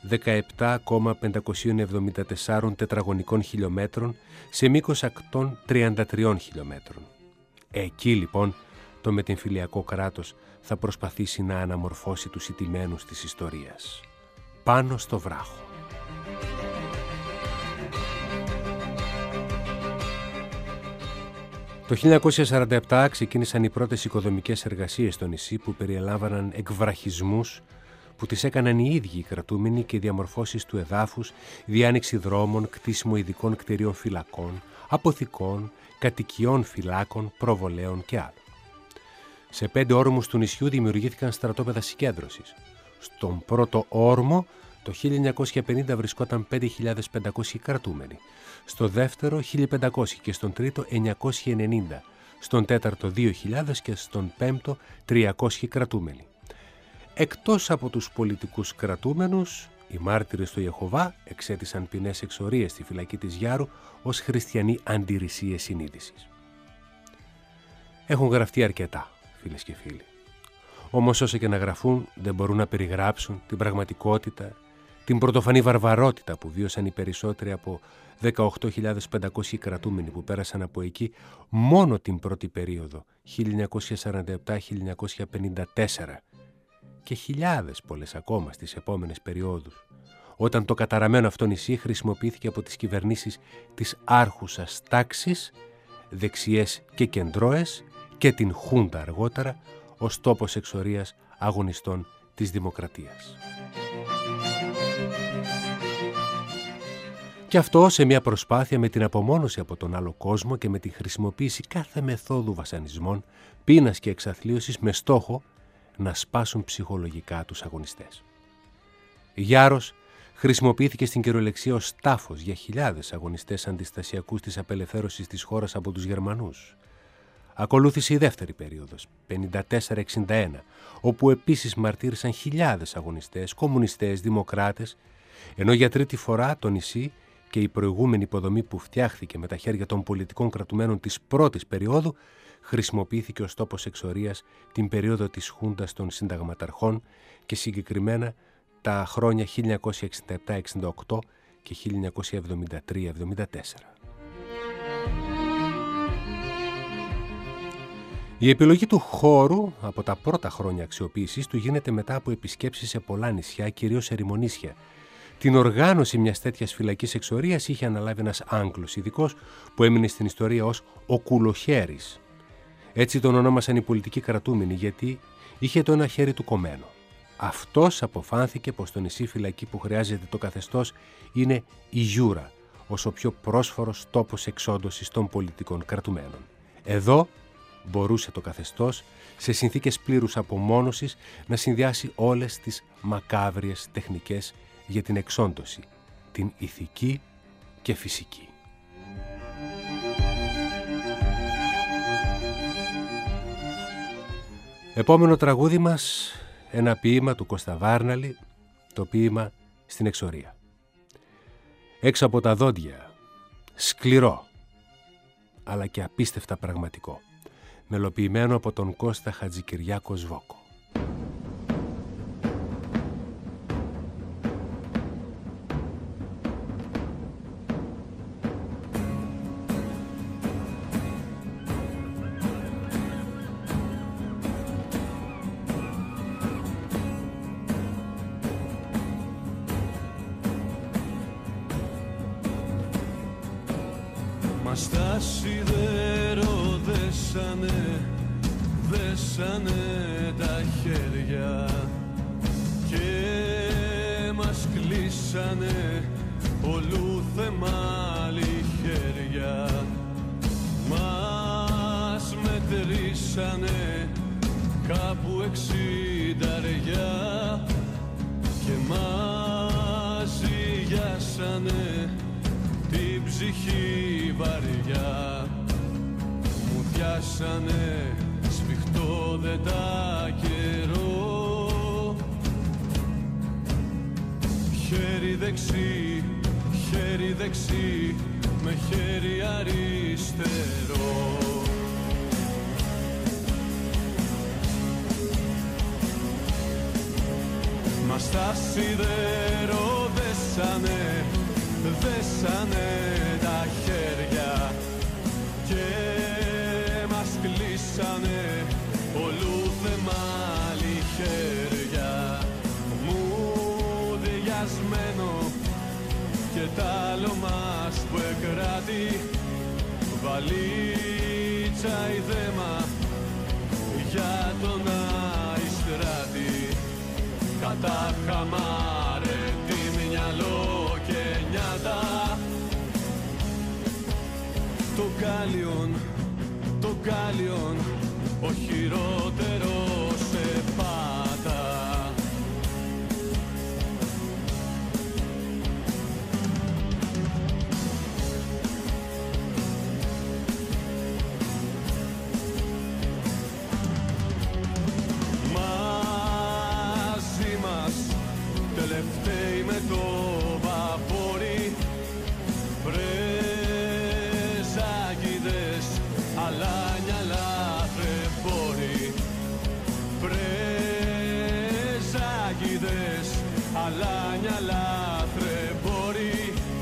17,574 τετραγωνικών χιλιόμετρων σε μήκος ακτών 33 χιλιόμετρων. Εκεί λοιπόν το μετεμφυλιακό κράτος θα προσπαθήσει να αναμορφώσει τους ηττημένους της ιστορίας. Πάνω στο βράχο. Το 1947 ξεκίνησαν οι πρώτες οικοδομικές εργασίες στο νησί που περιελάμβαναν εκβραχισμούς που τις έκαναν οι ίδιοι οι κρατούμενοι και διαμορφώσεις του εδάφους, διάνοιξη δρόμων, κτίσιμο ειδικών κτηρίων φυλακών, αποθηκών, κατοικιών φυλάκων, προβολέων και άλλων. Σε 5 όρμους του νησιού δημιουργήθηκαν στρατόπεδα συγκέντρωσης. Στον πρώτο όρμο το 1950 βρισκόταν 5.500 κρατούμενοι, στο δεύτερο 1.500 και στον τρίτο 990, στον τέταρτο 2.000 και στον πέμπτο 300 κρατούμενοι. Εκτός από τους πολιτικούς κρατούμενους, οι μάρτυρες του Ιεχωβά εξέτησαν ποινές εξορίες στη φυλακή της Γιάρου ως χριστιανοί αντιρρησίες συνείδησης. Έχουν γραφτεί αρκετά, φίλες και φίλοι. Όμως όσο και να γραφούν δεν μπορούν να περιγράψουν την πραγματικότητα, την πρωτοφανή βαρβαρότητα που βίωσαν οι περισσότεροι από 18.500 κρατούμενοι που πέρασαν από εκεί μόνο την πρώτη περίοδο 1947-1954 και χιλιάδες πολλές ακόμα στις επόμενες περιόδους, όταν το καταραμένο αυτό νησί χρησιμοποιήθηκε από τις κυβερνήσεις της άρχουσας τάξης, δεξιές και κεντρώες και την Χούντα αργότερα ως τόπος εξορίας αγωνιστών της δημοκρατίας. Και αυτό σε μια προσπάθεια με την απομόνωση από τον άλλο κόσμο και με τη χρησιμοποίηση κάθε μεθόδου βασανισμών, πείνας και εξαθλίωσης με στόχο να σπάσουν ψυχολογικά τους αγωνιστές. Η Γιάρος χρησιμοποιήθηκε στην κυριολεξία ως τάφος για χιλιάδες αγωνιστές αντιστασιακούς της απελευθέρωσης της χώρας από τους Γερμανούς. Ακολούθησε η δεύτερη περίοδος, 54-61, όπου επίσης μαρτύρησαν χιλιάδες αγωνιστές, κομμουνιστές, δημοκράτες, ενώ για τρίτη φορά το νησί και η προηγούμενη υποδομή που φτιάχθηκε με τα χέρια των πολιτικών κρατουμένων της πρώτης περίοδου χρησιμοποιήθηκε ως τόπος εξορίας την περίοδο της Χούντας των συνταγματαρχών και συγκεκριμένα τα χρόνια 1967-68 και 1973-74. Η επιλογή του χώρου από τα πρώτα χρόνια αξιοποίησης του γίνεται μετά από επισκέψεις σε πολλά νησιά, κυρίως ερημονήσια. Την οργάνωση μιας τέτοιας φυλακής εξορίας είχε αναλάβει ένας Άγγλος ειδικός που έμεινε στην ιστορία ως ο Κουλοχέρης. Έτσι τον ονόμασαν οι πολιτικοί κρατούμενοι γιατί είχε το ένα χέρι του κομμένο. Αυτός αποφάνθηκε πως το νησί φυλακή που χρειάζεται το καθεστώς είναι η Γιούρα, ως ο πιο πρόσφορος τόπος εξόντωσης των πολιτικών κρατουμένων. Εδώ μπορούσε το καθεστώς, σε συνθήκες πλήρους απομόνωσης, να συνδυάσει όλες τις μακάβριες τεχνικές για την εξόντωση, την ηθική και φυσική. Επόμενο τραγούδι μας, ένα ποίημα του Κώστα Βάρναλη, το ποίημα «Στην εξορία». Έξω από τα δόντια, σκληρό, αλλά και απίστευτα πραγματικό, μελοποιημένο από τον Κώστα Χατζικυριάκο Σβόκο. Μας τα σιδέρο δέσανε τα χέρια και μας κλείσανε ολού θεμάλι χέρια. Μας μετρήσανε κάπου 60 και μας ζυγιάσανε την ψυχή βαριά. Μου διάσανε σφιχτό δεν τα καιρό. Χέρι δεξί με χέρι αριστερό. Μας τα σιδέρο δέσανε τα χέρια και μας κλείσανε βαλίτσα η δέμα για τον Αϊστράτη. Κατά χαμάρε τι μυαλό και νιάτα. Το Γκάλιον, ο χειρότερος σε πάτα. Μαζί μας τελευταίοι με το βαπόρι, πρεζάκηδες, αλάνια λαθρεμπόροι. Πρεζάκηδες, αλάνια λαθρεμπόροι.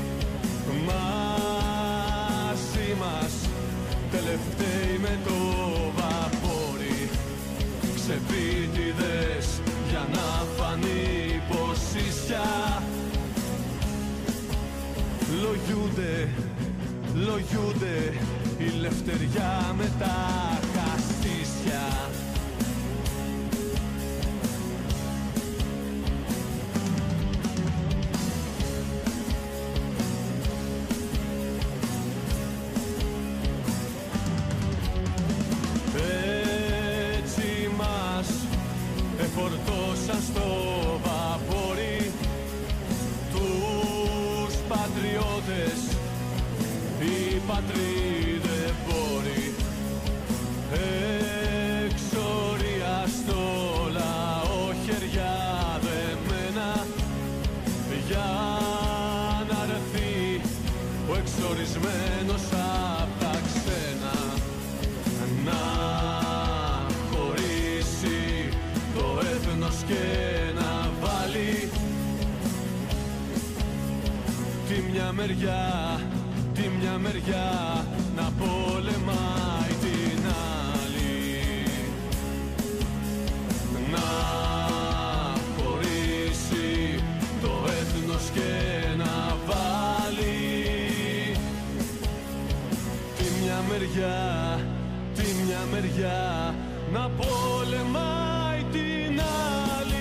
Μαζί μας τελευταίοι με το βαπόρι, ξεπίτιδες για να φανεί πως ίσια. Λογιούνται η λευτεριά με τα χαστίσια. Έτσι μας εφορτώσαν στο βαπόρι τους πατριώτες, οι πατρίδεμπόροι. Εξορία στο λαό χεριά δεμένα, για να ρεθεί ο εξορισμένος απ' τα ξένα. Να χωρίσει το έθνος και να βάλει τη μια μεριά να πολεμάει την άλλη. Να χωρίσει το έθνος και να βάλει τη μια μεριά να πολεμάει την άλλη.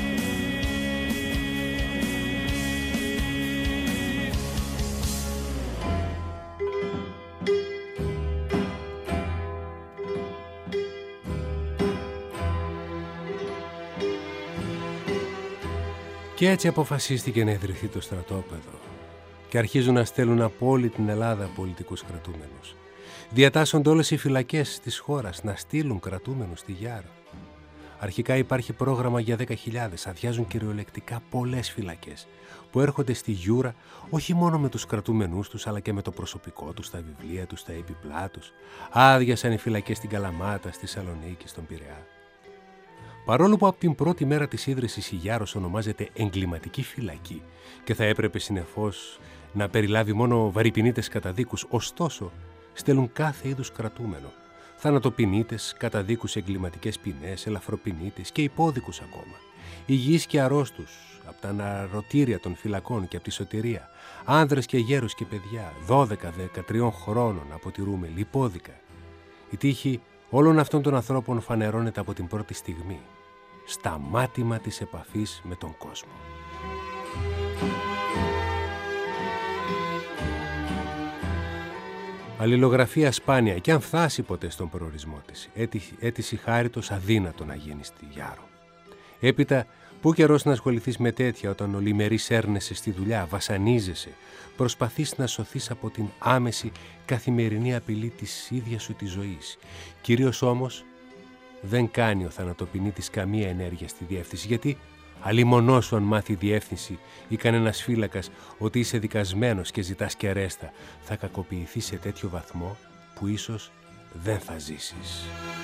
Και έτσι αποφασίστηκε να ιδρυθεί το στρατόπεδο και αρχίζουν να στέλνουν από όλη την Ελλάδα πολιτικούς κρατούμενους. Διατάσσονται όλες οι φυλακές της χώρας να στείλουν κρατούμενους στη Γιάρο. Αρχικά υπάρχει πρόγραμμα για 10.000, αδειάζουν κυριολεκτικά πολλές φυλακές που έρχονται στη Γιούρα όχι μόνο με τους κρατούμενούς τους αλλά και με το προσωπικό τους, τα βιβλία τους, τα έπιπλά τους. Άδειασαν οι φυλακές στην Καλαμάτα, στη Σαλονίκη, στον Πειραιά. Παρόλο που από την πρώτη μέρα της ίδρυσης η Γιάρος ονομάζεται εγκληματική φυλακή και θα έπρεπε συνεφώς να περιλάβει μόνο βαρυπινίτες καταδίκους, ωστόσο στέλνουν κάθε είδους κρατούμενο. Θανατοποινίτες, καταδίκους εγκληματικές ποινές, ελαφροπινίτες και υπόδικους ακόμα. Υγιείς και αρρώστους, από τα αναρωτήρια των φυλακών και από τη σωτηρία. Άνδρες και γέρους και παιδιά, 12-13 χρόνων αποτηρούμενοι, υπόδικα. Η τύχη όλων αυτών των ανθρώπων φανερώνεται από την πρώτη στιγμή, στα μάτιμα της επαφής με τον κόσμο. Αλληλογραφία σπάνια και αν φτάσει ποτέ στον προορισμό της, αίτηση χάριτος αδύνατο να γίνει στη Γιάρο. Έπειτα, πού καιρός να ασχοληθείς με τέτοια όταν ολημερής έρνεσαι στη δουλειά, βασανίζεσαι, προσπαθείς να σωθείς από την άμεση καθημερινή απειλή της ίδιας σου της ζωής. Κυρίως όμως δεν κάνει ο θανατοποινήτης καμία ενέργεια στη διεύθυνση, γιατί αλλήμονό σου αν μάθει διεύθυνση ή κανένας φύλακας ότι είσαι δικασμένος και ζητάς και αρέστα, θα κακοποιηθεί σε τέτοιο βαθμό που ίσως δεν θα ζήσεις.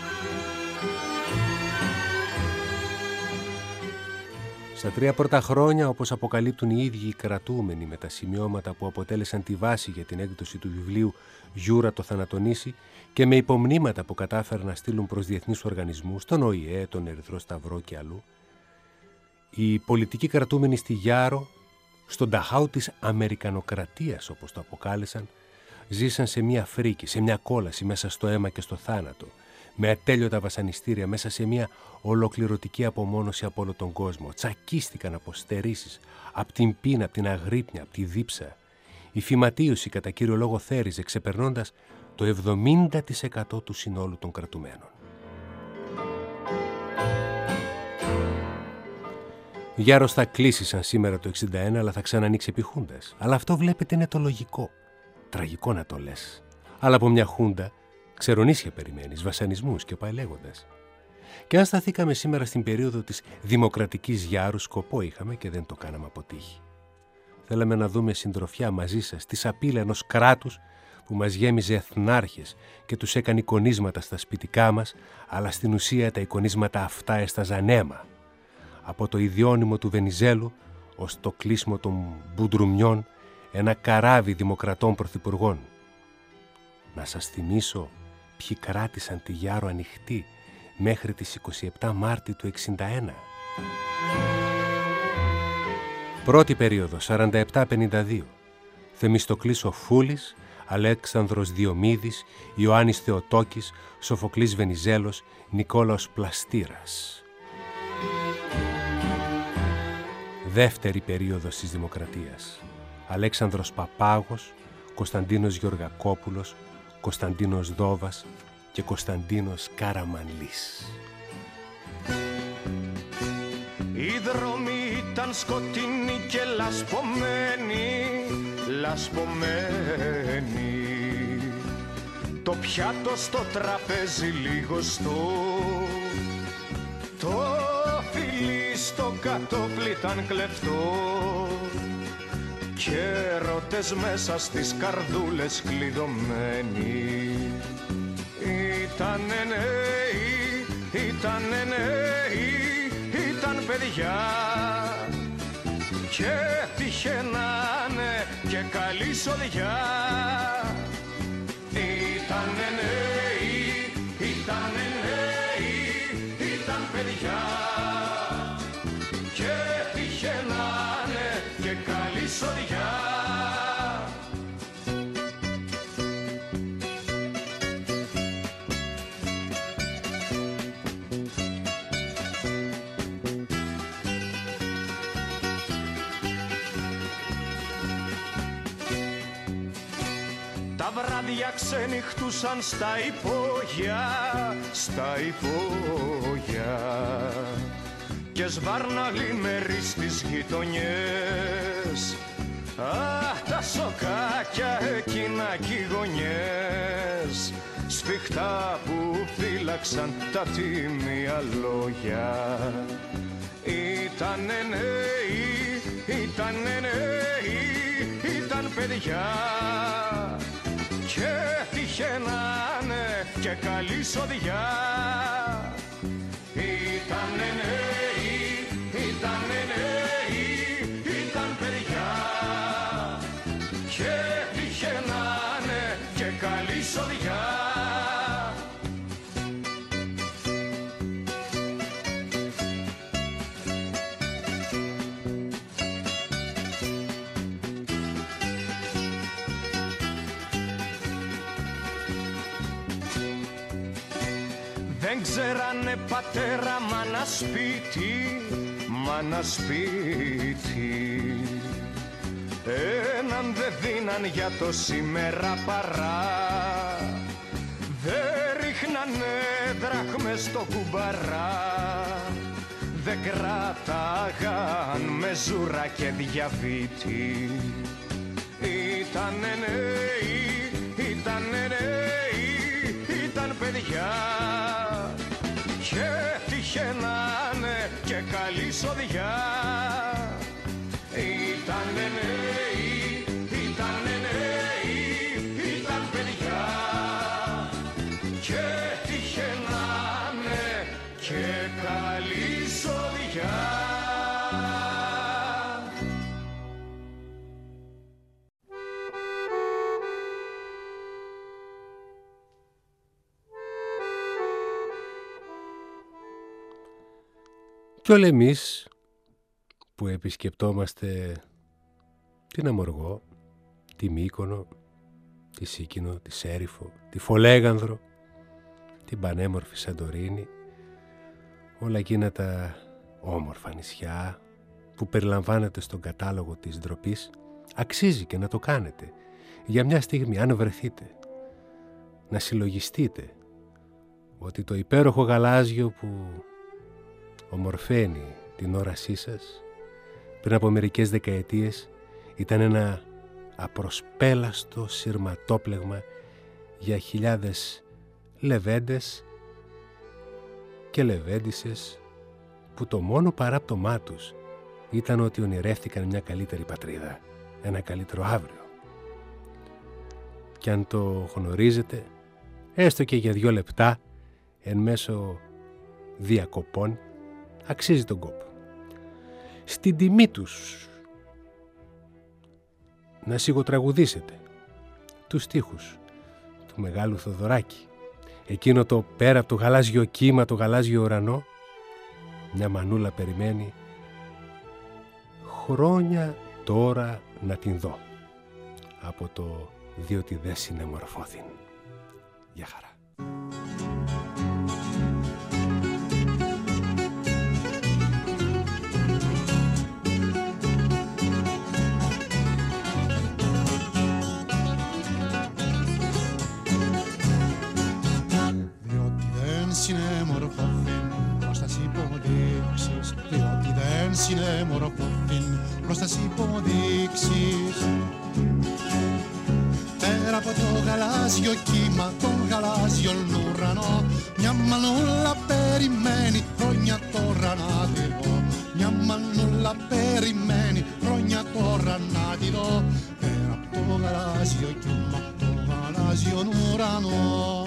Στα 3 πρώτα χρόνια, όπως αποκαλύπτουν οι ίδιοι οι κρατούμενοι με τα σημειώματα που αποτέλεσαν τη βάση για την έκδοση του βιβλίου «Γιούρα το θανατονίσι» και με υπομνήματα που κατάφεραν να στείλουν προς διεθνείς οργανισμούς, τον ΟΗΕ, τον Ερυθρό Σταυρό και αλλού, οι πολιτικοί κρατούμενοι στη Γιάρο, στον ταχάου της Αμερικανοκρατίας όπως το αποκάλεσαν, ζήσαν σε μια φρίκη, σε μια κόλαση μέσα στο αίμα και στο θάνατο, με ατέλειωτα βασανιστήρια μέσα σε μια ολοκληρωτική απομόνωση από όλο τον κόσμο. Τσακίστηκαν από στερήσεις, από την πείνα, από την αγρύπνια, από τη δίψα. Η φυματίωση κατά κύριο λόγο θέριζε, ξεπερνώντας το 70% του συνόλου των κρατουμένων. Η Γιάρος θα κλείσει σαν σήμερα το 61, αλλά θα ξανανοίξει επί Χούντας. Αλλά αυτό βλέπετε είναι το λογικό. Τραγικό να το λες. Αλλά από μια Χούντα ξερονίσια περιμένεις, βασανισμούς και πάει λέγοντας. Και αν σταθήκαμε σήμερα στην περίοδο της δημοκρατικής Γιάρου, σκοπό είχαμε και δεν το κάναμε από τύχη. Θέλαμε να δούμε συντροφιά μαζί σας τη σαπίλα ενός κράτους που μας γέμιζε εθνάρχες και τους έκανε εικονίσματα στα σπιτικά μας, αλλά στην ουσία τα εικονίσματα αυτά έσταζαν αίμα. Από το ιδιώνυμο του Βενιζέλου ως το κλείσιμο των Μπουντρουμιών, ένα καράβι δημοκρατών πρωθυπουργών. Να σας θυμίσω ποιοι κράτησαν τη Γιάρο ανοιχτή μέχρι τις 27 Μάρτη του 61. Πρώτη περίοδο, 47-52. Θεμιστοκλής ο Φούλης, Αλέξανδρος Διομήδης, Ιωάννης Θεοτόκης, Σοφοκλής Βενιζέλος, Νικόλαος Πλαστήρας. Δεύτερη περίοδος της Δημοκρατίας. Αλέξανδρος Παπάγος, Κωνσταντίνος Γεωργακόπουλος, Κωνσταντίνος Δόβας και Κωνσταντίνος Καραμανλής. Οι δρόμοι ήταν σκοτεινοί και λασπωμένοι. Το πιάτο στο τραπέζι λιγοστό, το φιλί στο κατόπλι ήταν κλεφτό και έρωτες μέσα στις καρδούλες κλειδωμένοι. Ήτανε νέοι, ήταν παιδιά και τυχαίνανε και καλή σοδιά. Ήτανε νέοι, ήταν παιδιά και τυχαίνανε και καλή σοδιά. Τα βράδια ξενυχτούσαν στα υπόγεια και σβάρναλοι μέρη στις γειτονιές. Αχ, τα σοκάκια εκείνα κι οι γωνιές, σφιχτά που φύλαξαν τα τίμια λόγια. Ήτανε νέοι, ήταν παιδιά και τυχαίνανε και καλή σοδιά. Ήτανε νέοι, ήταν παιδιά και τυχαίνανε και καλή σοδιά. Δεν ξέρανε πατέρα μάνα σπίτι, έναν δε δίναν για το σήμερα παρά. Δεν ρίχνανε δράχμες στο κουμπαρά, δεν κράταγαν με ζούρα και διαβήτη. Ήτανε νέοι, ήταν παιδιά και τυχαίνανε και καλή σοδιά. Ήτανε νέοι, ήταν παιδιά και τυχαίνανε και καλή σοδιά. Κι όλοι εμείς που επισκεπτόμαστε την Αμοργό, τη Μύκονο, τη Σίκινο, τη Σέριφο, τη Φολέγανδρο, την πανέμορφη Σαντορίνη, όλα εκείνα τα όμορφα νησιά που περιλαμβάνεται στον κατάλογο της ντροπής. Αξίζει και να το κάνετε για μια στιγμή, αν βρεθείτε, να συλλογιστείτε ότι το υπέροχο γαλάζιο που ομορφαίνει την όρασή σας πριν από μερικές δεκαετίες ήταν ένα απροσπέλαστο σειρματόπλεγμα για χιλιάδες λεβέντες και λεβέντισσες που το μόνο παράπτωμά τους ήταν ότι ονειρεύτηκαν μια καλύτερη πατρίδα, ένα καλύτερο αύριο. Κι αν το γνωρίζετε, έστω και για 2 λεπτά, εν μέσω διακοπών, αξίζει τον κόπο. Στην τιμή τους να σιγοτραγουδήσετε τους στίχους του Μεγάλου Θοδωράκη, εκείνο το πέρα από το γαλάζιο κύμα, το γαλάζιο ουρανό, μια μανούλα περιμένει χρόνια τώρα να την δω, από το διότι δε συνεμορφώθην. Γεια χαρά. Διότι δεν συνεμορφώθην προς τας υποδείξεις. Πέρα από το γαλάζιο κύμα, τον γαλάζιο ουρανό, μια μανούλα περιμένει χρόνια τώρα να τη δω. Μια μανούλα περιμένει χρόνια τώρα να τη δω. Πέρα από το γαλάζιο κύμα, τον γαλάζιο ουρανό.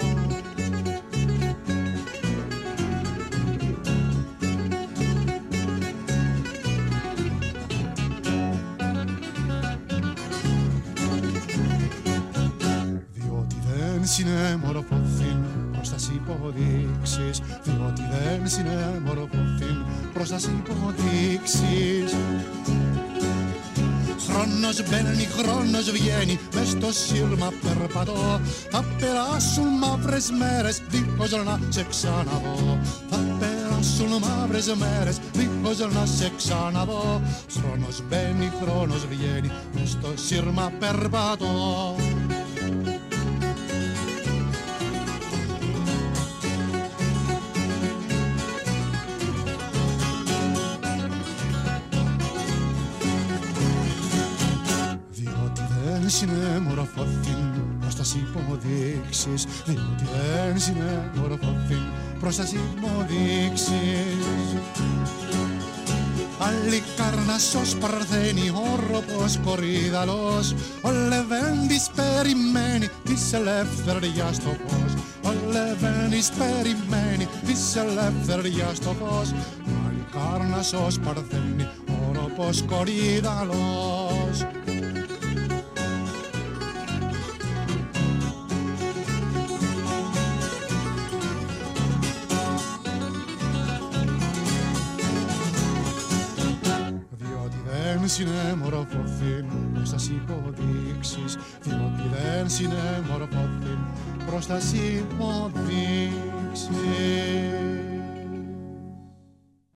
Συνεμορφώθην προς τας υποδείξεις. Διότι δεν συνεμορφώθην προς τας υποδείξεις. Χρόνος μπαίνει, χρόνος βγαίνει, μες στο σύρμα περπατώ. Θα περάσουν μαύρες μέρες δίχως να σε ξαναδώ. Θα περάσουν μαύρες μέρες δίχως να σε ξαναδώ. Χρόνος μπαίνει, χρόνος βγαίνει, μες στο σύρμα περπατώ. Συνεμορφώθην προς τας υποδείξεις. Διότι δεν συνεμορφώθην προς τας υποδείξεις. Αλλικάρνασσος παρθένει, όροπος κορίδαλος. Ο Λεβέντης περιμένει της ελευθεριάς το φως. Ο Λεβέντης περιμένει της ελευθεριάς το φως. Αλλικάρνασσος παρθένει, όροπος κορίδαλος. Συνεμορφώθην προς τας υποδείξεις. Διότι δεν συνεμορφώθην προς τας υποδείξεις.